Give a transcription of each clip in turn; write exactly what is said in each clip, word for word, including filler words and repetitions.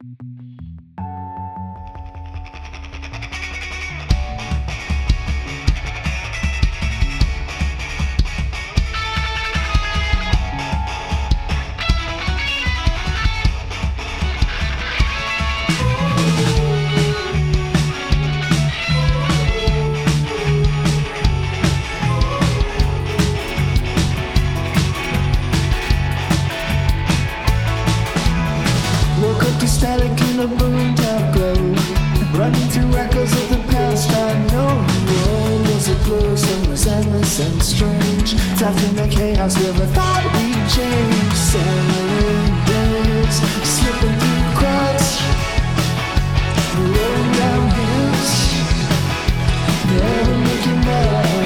Static in a boomtown glow, running through echoes of the past. I know the world was a blur, some was endless and strange. Trapped in the chaos, never thought we'd change. Seven days, slipping through cracks, rolling down hills, never making back.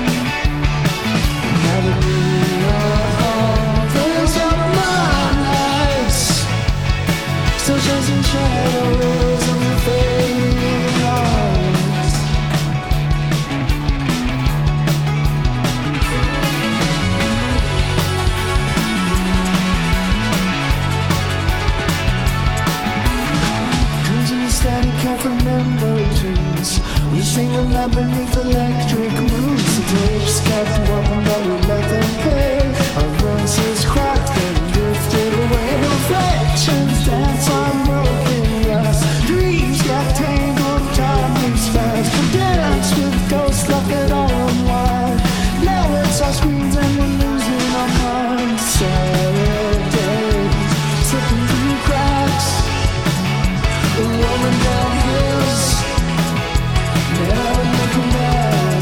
Now the neon flares out of my eyes, still chasing shadows on the fading lights. Dreams in the static, can't remember dreams. We sing them out beneath electric moons. The tapes kept walking, but we let them play. Our voices cracked and drifted away. Reflections dance on broken glass. Dreams get tangled, time moves fast. We dance with ghosts, left it all unwind. Now it's our screens and we're losing our minds. Saturdays, slipping through cracks, rolling down hills, never looking back.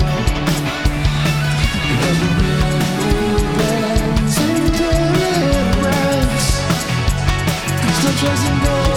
And the wind bends into it breaks, still chasing gold.